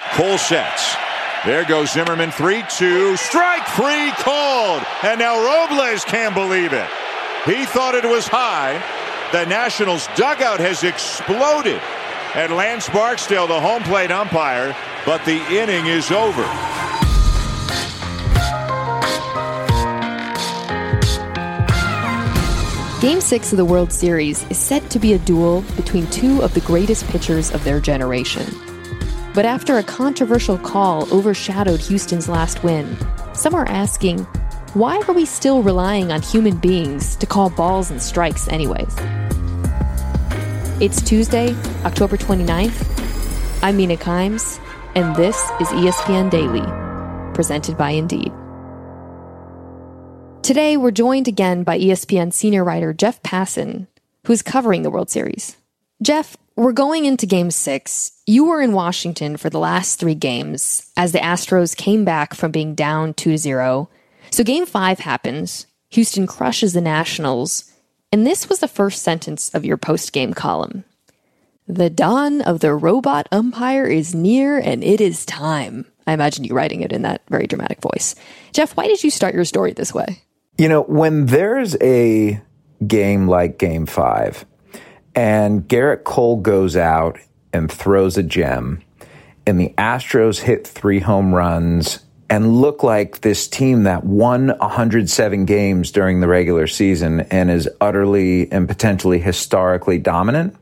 Cole sets. There goes Zimmerman, 3-2, strike 3 called. And now Robles can't believe it. He thought it was high. The Nationals dugout has exploded at Lance Barksdale, the home plate umpire, but the inning is over. Game 6 of the World Series is set to be a duel between two of the greatest pitchers of their generation. But after a controversial call overshadowed Houston's last win, some are asking, why are we still relying on human beings to call balls and strikes anyways? It's Tuesday, October 29th. I'm Mina Kimes, and this is ESPN Daily, presented by Indeed. Today, we're joined again by ESPN senior writer Jeff Passan, who's covering the World Series. Jeff, we're going into Game 6. You were in Washington for the last 3 games as the Astros came back from being down 2-0. So Game 5 happens. Houston crushes the Nationals. And this was the first sentence of your post-game column. The dawn of the robot umpire is near and it is time. I imagine you writing it in that very dramatic voice. Jeff, why did you start your story this way? You know, when there's a game like Game 5, and Gerrit Cole goes out and throws a gem, and the Astros hit 3 home runs and look like this team that won 107 games during the regular season and is utterly and potentially historically dominant,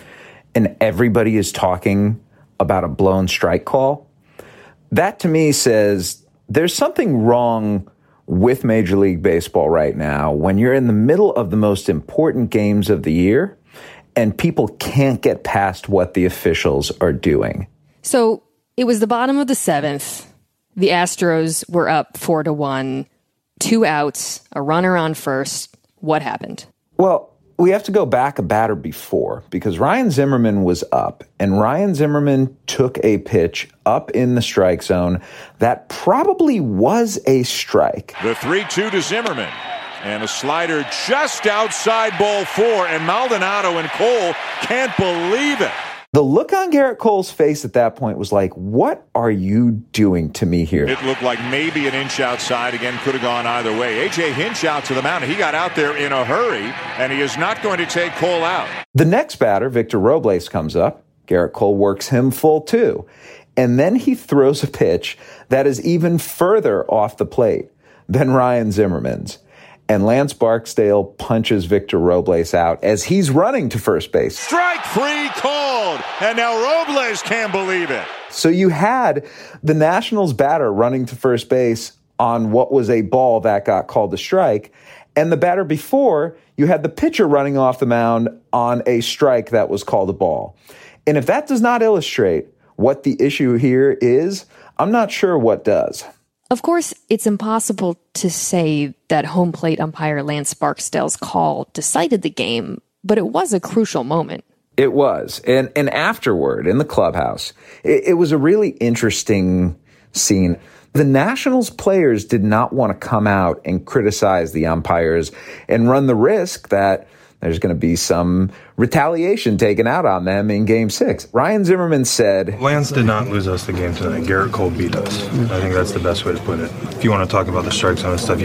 and everybody is talking about a blown strike call, that to me says there's something wrong with Major League Baseball right now when you're in the middle of the most important games of the year and people can't get past what the officials are doing. So it was the bottom of the 7th. The Astros were up 4-1, 2 outs, a runner on first. What happened? Well, we have to go back a batter before because Ryan Zimmerman was up, and Ryan Zimmerman took a pitch up in the strike zone that probably was a strike. The 3-2 to Zimmerman. And a slider just outside ball 4, and Maldonado and Cole can't believe it. The look on Gerrit Cole's face at that point was like, what are you doing to me here? It looked like maybe an inch outside. Again, could have gone either way. A.J. Hinch out to the mound. He got out there in a hurry, and he is not going to take Cole out. The next batter, Victor Robles, comes up. Gerrit Cole works him full 2. And then he throws a pitch that is even further off the plate than Ryan Zimmerman's. And Lance Barksdale punches Victor Robles out as he's running to first base. Strike 3 called, and now Robles can't believe it. So you had the Nationals batter running to first base on what was a ball that got called a strike, and the batter before, you had the pitcher running off the mound on a strike that was called a ball. And if that does not illustrate what the issue here is, I'm not sure what does. Of course, it's impossible to say that home plate umpire Lance Barksdale's call decided the game, but it was a crucial moment. It was. And afterward, in the clubhouse, it was a really interesting scene. The Nationals players did not want to come out and criticize the umpires and run the risk that there's going to be some retaliation taken out on them in Game 6. Ryan Zimmerman said, Lance did not lose us the game tonight. Gerrit Cole beat us. I think that's the best way to put it. If you want to talk about the strike zone and stuff, you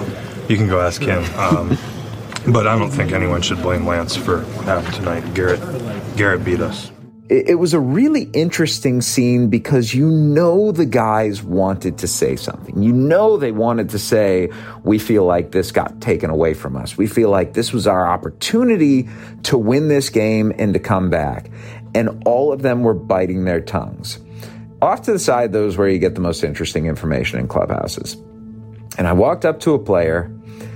can go ask him. But I don't think anyone should blame Lance for what happened tonight. Gerrit beat us. It was a really interesting scene because you know the guys wanted to say something. You know they wanted to say, we feel like this got taken away from us. We feel like this was our opportunity to win this game and to come back. And all of them were biting their tongues. Off to the side, those where you get the most interesting information in clubhouses. And I walked up to a player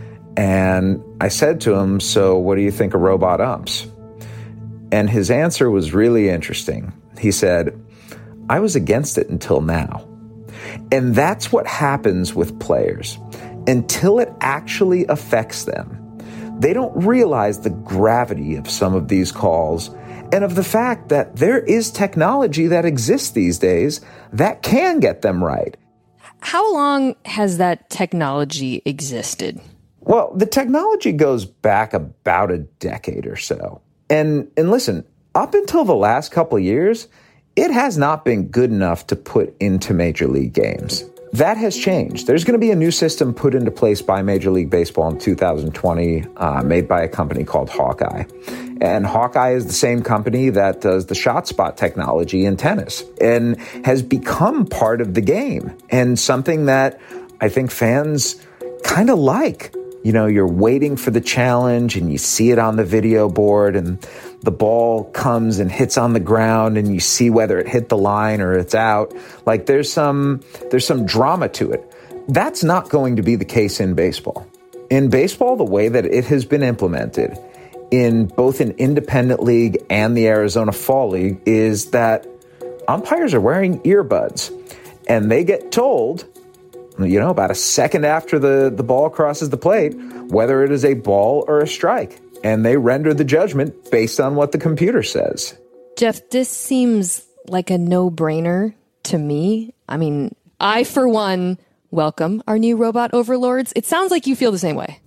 and I said to him, so what do you think of robot umps? And his answer was really interesting. He said, I was against it until now. And that's what happens with players. Until it actually affects them, they don't realize the gravity of some of these calls and of the fact that there is technology that exists these days that can get them right. How long has that technology existed? Well, the technology goes back about a decade or so. And listen, up until the last couple of years, it has not been good enough to put into Major League games. That has changed. There's going to be a new system put into place by Major League Baseball in 2020, made by a company called Hawkeye. And Hawkeye is the same company that does the shot spot technology in tennis and has become part of the game and something that I think fans kind of like. You know, you're waiting for the challenge and you see it on the video board and the ball comes and hits on the ground and you see whether it hit the line or it's out. Like there's some drama to it. That's not going to be the case in baseball. In baseball, the way that it has been implemented in both an independent league and the Arizona Fall League is that umpires are wearing earbuds and they get told, you know, about a second after the ball crosses the plate, whether it is a ball or a strike. And they render the judgment based on what the computer says. Jeff, this seems like a no-brainer to me. I mean, I, for one, welcome our new robot overlords. It sounds like you feel the same way.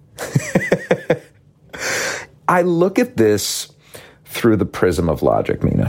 I look at this through the prism of logic, Mina.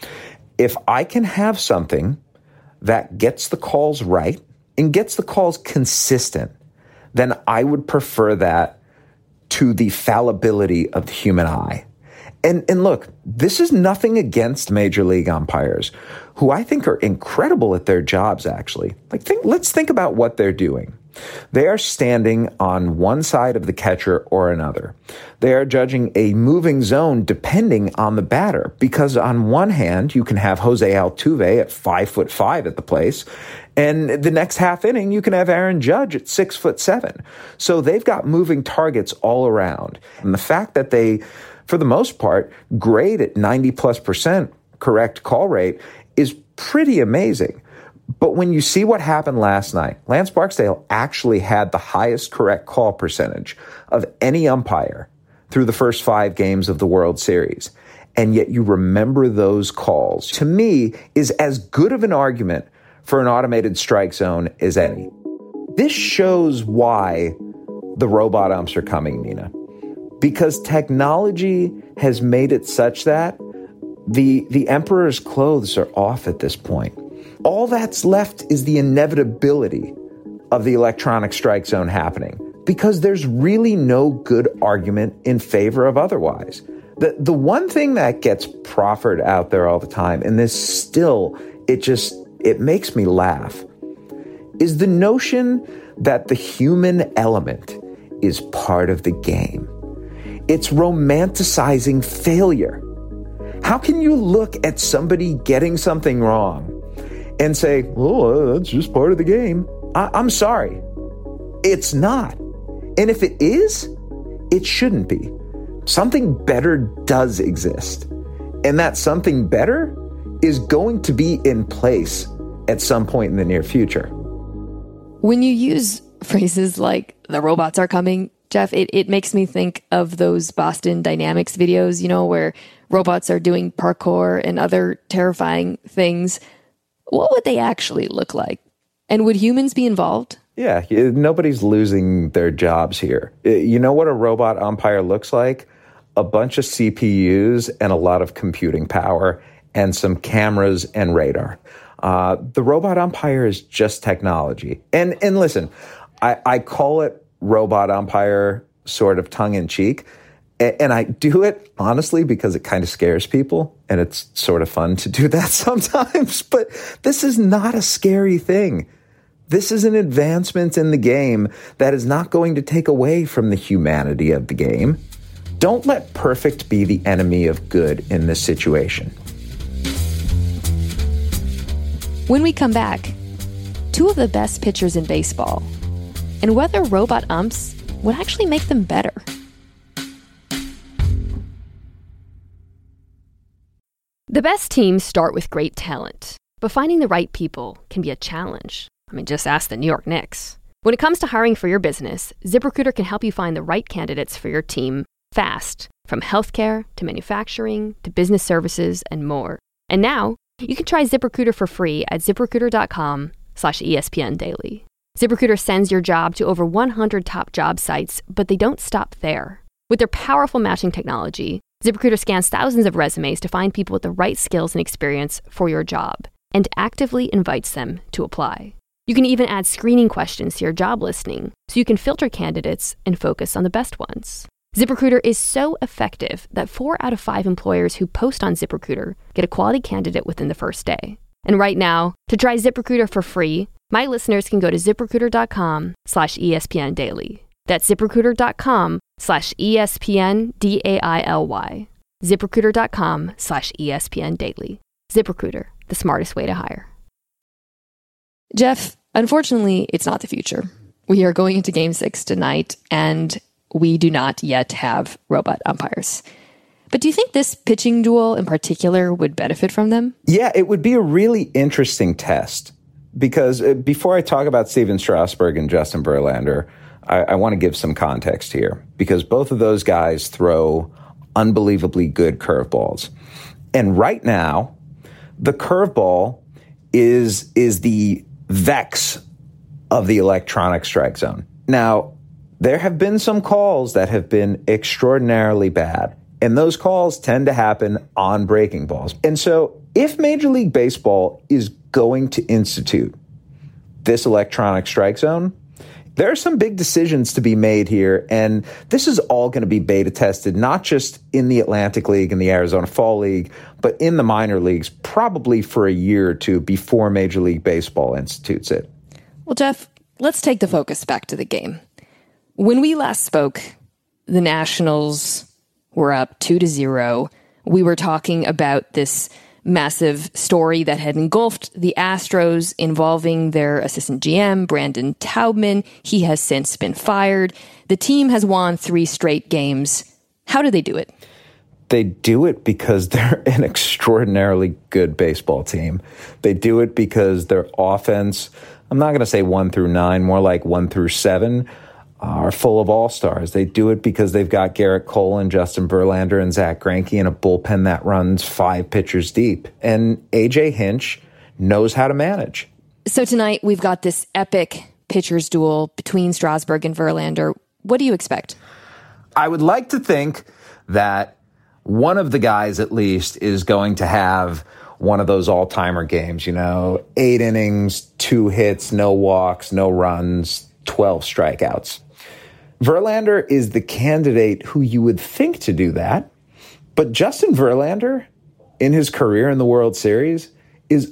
If I can have something that gets the calls right and gets the calls consistent, then I would prefer that to the fallibility of the human eye. And look, this is nothing against Major League umpires, who I think are incredible at their jobs, actually. Let's think about what they're doing. They are standing on one side of the catcher or another. They are judging a moving zone depending on the batter, because on one hand, you can have Jose Altuve at 5'5" at the place, and the next half inning, you can have Aaron Judge at 6'7". So they've got moving targets all around. And the fact that they, for the most part, grade at 90+% correct call rate is pretty amazing. But when you see what happened last night, Lance Barksdale actually had the highest correct call percentage of any umpire through the first 5 games of the World Series. And yet you remember those calls, to me, is as good of an argument for an automated strike zone as any. This shows why the robot umps are coming, Mina. Because technology has made it such that the emperor's clothes are off at this point. All that's left is the inevitability of the electronic strike zone happening, because there's really no good argument in favor of otherwise. The one thing that gets proffered out there all the time, and this still, it makes me laugh, is the notion that the human element is part of the game. It's romanticizing failure. How can you look at somebody getting something wrong and say, oh, that's just part of the game? I'm sorry. It's not. And if it is, it shouldn't be. Something better does exist. And that something better is going to be in place at some point in the near future. When you use phrases like the robots are coming, Jeff, it makes me think of those Boston Dynamics videos, you know, where robots are doing parkour and other terrifying things. What would they actually look like? And would humans be involved? Yeah, nobody's losing their jobs here. You know what a robot umpire looks like? A bunch of CPUs and a lot of computing power and some cameras and radar. The robot umpire is just technology. And listen, I call it robot umpire sort of tongue-in-cheek. And I do it, honestly, because it kind of scares people. And it's sort of fun to do that sometimes. But this is not a scary thing. This is an advancement in the game that is not going to take away from the humanity of the game. Don't let perfect be the enemy of good in this situation. When we come back, 2 of the best pitchers in baseball, and whether robot umps would actually make them better. The best teams start with great talent, but finding the right people can be a challenge. I mean, just ask the New York Knicks. When it comes to hiring for your business, ZipRecruiter can help you find the right candidates for your team fast, from healthcare to manufacturing to business services and more. And now, you can try ZipRecruiter for free at ZipRecruiter.com/ESPN Daily. ZipRecruiter sends your job to over 100 top job sites, but they don't stop there. With their powerful matching technology, ZipRecruiter scans thousands of resumes to find people with the right skills and experience for your job and actively invites them to apply. You can even add screening questions to your job listing so you can filter candidates and focus on the best ones. ZipRecruiter is so effective that 4 out of 5 employers who post on ZipRecruiter get a quality candidate within the first day. And right now, to try ZipRecruiter for free, my listeners can go to ZipRecruiter.com/ESPN Daily. That's ZipRecruiter.com/ESPN DAILY. ZipRecruiter.com/ESPN Daily. ZipRecruiter, the smartest way to hire. Jeff, unfortunately, it's not the future. We are going into Game 6 tonight, and we do not yet have robot umpires. But do you think this pitching duel in particular would benefit from them? Yeah, it would be a really interesting test. Because before I talk about Stephen Strasburg and Justin Verlander, I want to give some context here. Because both of those guys throw unbelievably good curveballs. And right now, the curveball is the vex of the electronic strike zone. Now, there have been some calls that have been extraordinarily bad. And those calls tend to happen on breaking balls. And so if Major League Baseball is going to institute this electronic strike zone, there are some big decisions to be made here. And this is all going to be beta tested, not just in the Atlantic League and the Arizona Fall League, but in the minor leagues, probably for a year or two before Major League Baseball institutes it. Well, Jeff, let's take the focus back to the game. When we last spoke, the Nationals were up 2-0. We were talking about this massive story that had engulfed the Astros involving their assistant GM, Brandon Taubman. He has since been fired. The team has won 3 straight games. How do they do it? They do it because they're an extraordinarily good baseball team. They do it because their offense, I'm not going to say 1 through 9, more like 1 through 7, are full of all-stars. They do it because they've got Garrett Cole and Justin Verlander and Zach Greinke in a bullpen that runs 5 pitchers deep. And A.J. Hinch knows how to manage. So tonight we've got this epic pitchers duel between Strasburg and Verlander. What do you expect? I would like to think that one of the guys at least is going to have one of those all-timer games, 8 innings, 2 hits, no walks, no runs, 12 strikeouts. Verlander is the candidate who you would think to do that, but Justin Verlander, in his career in the World Series, is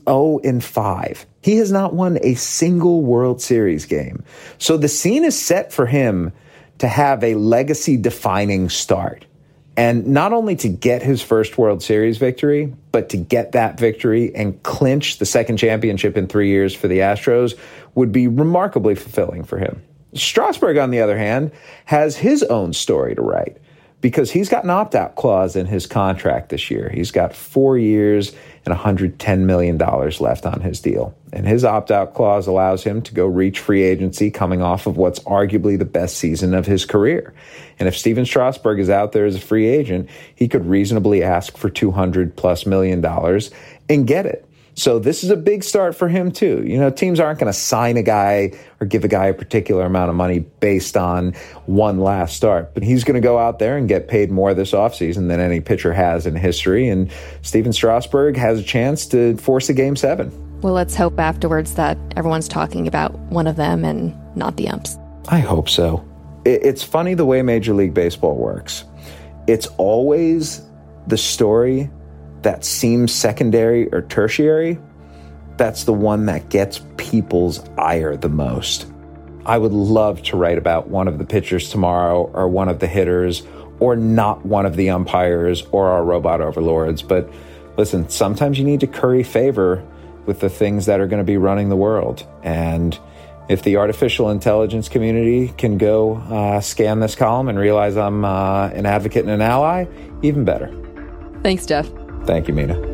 0-5. He has not won a single World Series game. So the scene is set for him to have a legacy-defining start. And not only to get his first World Series victory, but to get that victory and clinch the second championship in 3 years for the Astros would be remarkably fulfilling for him. Strasburg, on the other hand, has his own story to write because he's got an opt-out clause in his contract this year. He's got 4 years and $110 million left on his deal. And his opt-out clause allows him to go reach free agency coming off of what's arguably the best season of his career. And if Stephen Strasburg is out there as a free agent, he could reasonably ask for $200+ million and get it. So this is a big start for him, too. Teams aren't going to sign a guy or give a guy a particular amount of money based on one last start. But he's going to go out there and get paid more this offseason than any pitcher has in history. And Stephen Strasburg has a chance to force a Game 7. Well, let's hope afterwards that everyone's talking about one of them and not the umps. I hope so. It's funny the way Major League Baseball works. It's always the story that seems secondary or tertiary, that's the one that gets people's ire the most. I would love to write about one of the pitchers tomorrow or one of the hitters or not one of the umpires or our robot overlords. But listen, sometimes you need to curry favor with the things that are going to be running the world. And if the artificial intelligence community can go scan this column and realize I'm an advocate and an ally, even better. Thanks, Jeff. Thank you, Mina.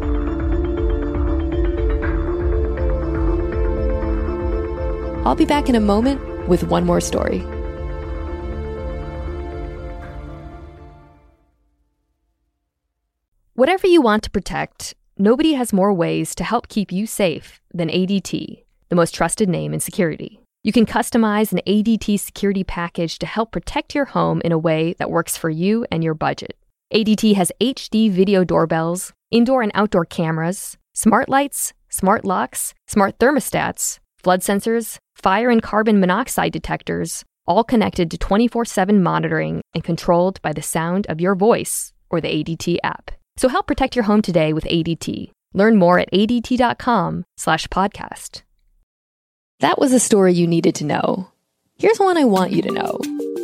I'll be back in a moment with one more story. Whatever you want to protect, nobody has more ways to help keep you safe than ADT, the most trusted name in security. You can customize an ADT security package to help protect your home in a way that works for you and your budget. ADT has HD video doorbells, indoor and outdoor cameras, smart lights, smart locks, smart thermostats, flood sensors, fire and carbon monoxide detectors, all connected to 24/7 monitoring and controlled by the sound of your voice or the ADT app. So help protect your home today with ADT. Learn more at ADT.com/podcast. That was a story you needed to know. Here's one I want you to know.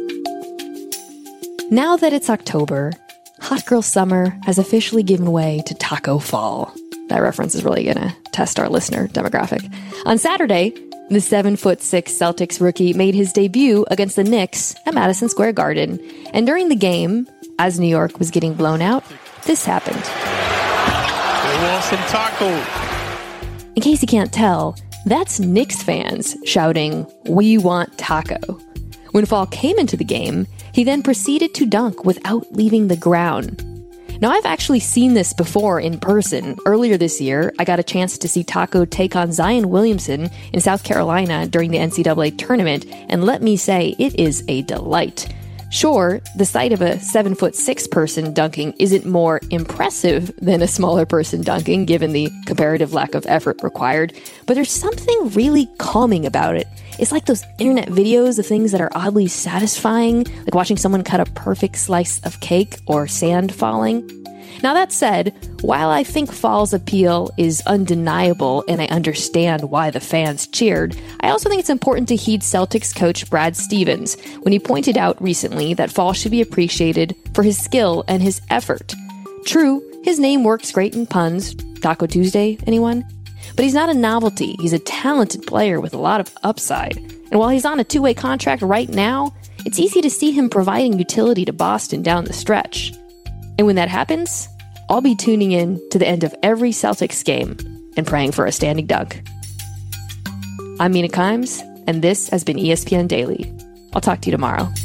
Now that it's October, Hot Girl Summer has officially given way to Taco Fall. That reference is really going to test our listener demographic. On Saturday, the 7'6" Celtics rookie made his debut against the Knicks at Madison Square Garden. And during the game, as New York was getting blown out, this happened. They want some taco. In case you can't tell, that's Knicks fans shouting, "We want taco." When Fall came into the game, he then proceeded to dunk without leaving the ground. Now, I've actually seen this before in person. Earlier this year, I got a chance to see Taco take on Zion Williamson in South Carolina during the NCAA tournament, and let me say, it is a delight. Sure, the sight of a 7'6" person dunking isn't more impressive than a smaller person dunking, given the comparative lack of effort required, but there's something really calming about it. It's like those internet videos of things that are oddly satisfying, like watching someone cut a perfect slice of cake or sand falling. Now, that said, while I think Fall's appeal is undeniable and I understand why the fans cheered, I also think it's important to heed Celtics coach Brad Stevens when he pointed out recently that Fall should be appreciated for his skill and his effort. True, his name works great in puns. Taco Tuesday, anyone? But he's not a novelty. He's a talented player with a lot of upside. And while he's on a two-way contract right now, it's easy to see him providing utility to Boston down the stretch. And when that happens, I'll be tuning in to the end of every Celtics game and praying for a standing dunk. I'm Mina Kimes, and this has been ESPN Daily. I'll talk to you tomorrow.